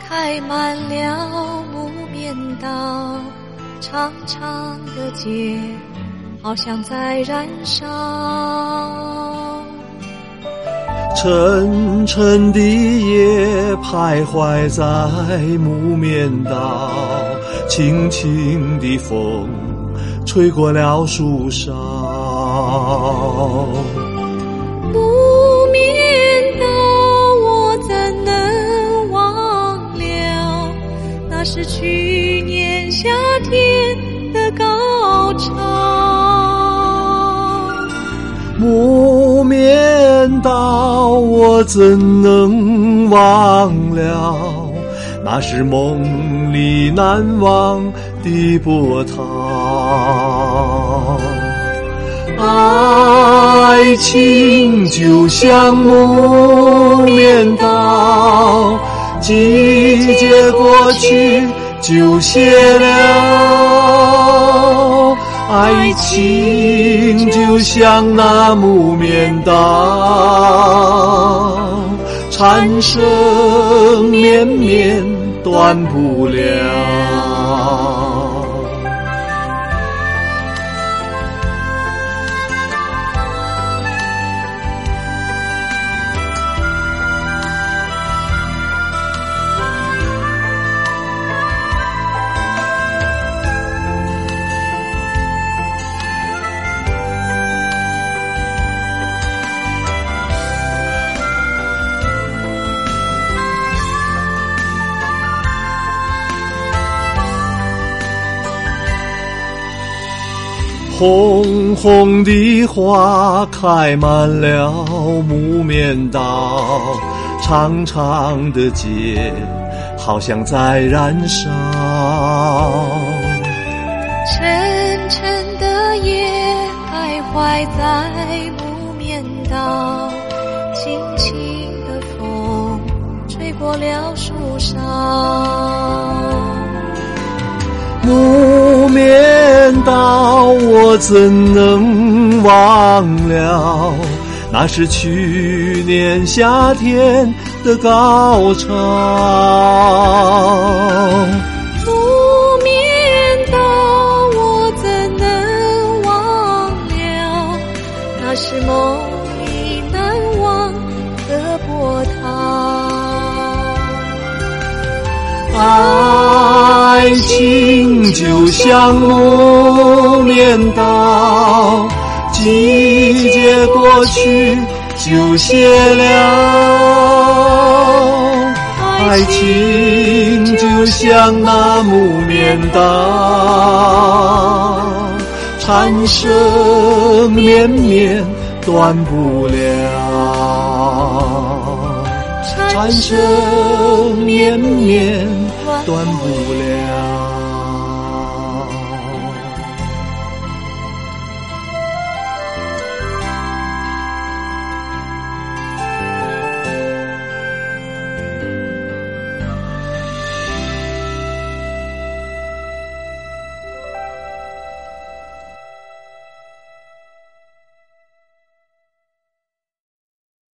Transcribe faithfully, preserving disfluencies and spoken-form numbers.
开满了木棉道，长长的街好像在燃烧。 沉沉的夜徘徊在木棉道，轻轻的风吹过了树梢。 木棉道我怎能忘了，那是去年夏天的高潮。 木棉道我怎能忘了，那是梦里难忘的波涛。爱情就像木棉道，季节过去就谢了。爱情就像那木棉道，缠绳绵绵断不了。红红的花开满了木棉道，长长的街好像在燃烧。 沉沉的夜徘徊在木棉道，轻轻的风吹过了树梢。 木棉道我怎能忘了，那是去年夏天的高潮。 木棉道我怎能忘了，那是梦里难忘的波涛。 爱情就像木棉道，季节过去就谢了。爱情就像那木棉道，缠绳绵绵断不了。缠绳绵绵断不了。